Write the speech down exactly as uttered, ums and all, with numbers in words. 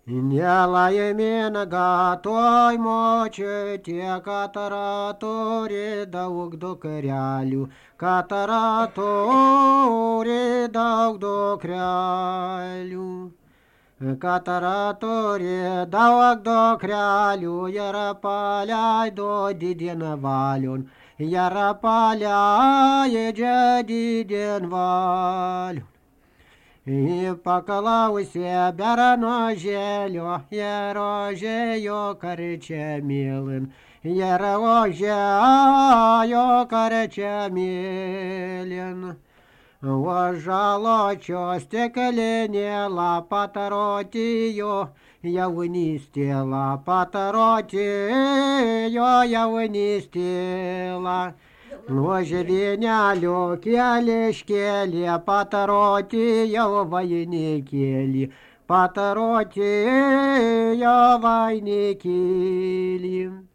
Nelaimė gatoj močiai, tie katara turi daug dukrelių, katara turi daug dukrelių. Katara turi daug dukrelių, ir paleido didin valion, ir paleidžia didin valion. Paklausė berno želio, ir ožėjo karčia mėlin, ir ožėjo karčia mėlin. Ožaločio stiklinė lapatarotijo, jaunystėla patarotijo, jaunystėla. Nuožė vienelio keliškėlė, pataroti jau vainikėlį, pataroti jau vainikėlį.